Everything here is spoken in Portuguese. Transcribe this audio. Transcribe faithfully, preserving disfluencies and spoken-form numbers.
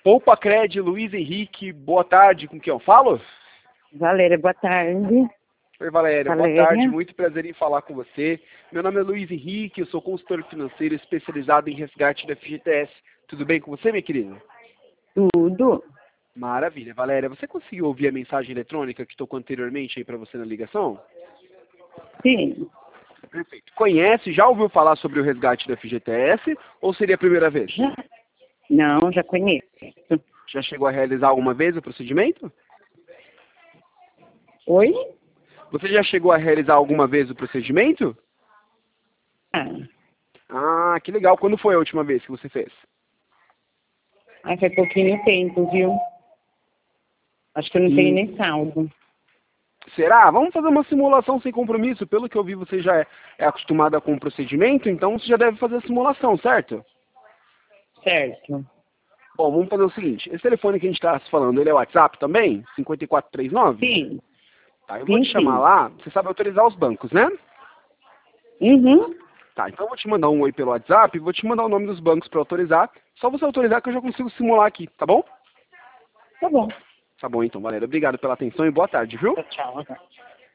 Poupa Cred, Luiz Henrique, boa tarde, com quem eu falo? Valéria, boa tarde. Oi, Valéria, Valéria. boa tarde, muito prazer em falar com você. Meu nome é Luiz Henrique, eu sou consultor financeiro especializado em resgate da F G T S. Tudo bem com você, minha querida? Tudo? Maravilha. Valéria, você conseguiu ouvir a mensagem eletrônica que tocou anteriormente aí para você na ligação? Sim. Perfeito. Conhece, já ouviu falar sobre o resgate da F G T S ou seria a primeira vez? Já? Não, já conheço. Já chegou a realizar alguma vez o procedimento? Oi? Você já chegou a realizar alguma vez o procedimento? Ah, Ah, que legal. Quando foi a última vez que você fez? ah, faz pouquinho tempo, viu? Acho que eu não Hum. tenho nem saldo. Será? Vamos fazer uma simulação sem compromisso. Pelo que eu vi, você já é, é acostumada com o procedimento, então você já deve fazer a simulação, certo? Certo. Bom, vamos fazer o seguinte. Esse telefone que a gente está falando, ele é WhatsApp também? cinco quatro três nove? Sim. Tá, eu vou Sim, te chamar sim. lá. Você sabe autorizar os bancos, né? Uhum. Tá, então eu vou te mandar um oi pelo WhatsApp e vou te mandar o nome dos bancos para autorizar. Só você autorizar que eu já consigo simular aqui, tá bom? Tá bom. Tá bom então, Valéria. Obrigado pela atenção e boa tarde, viu? Tchau, tchau.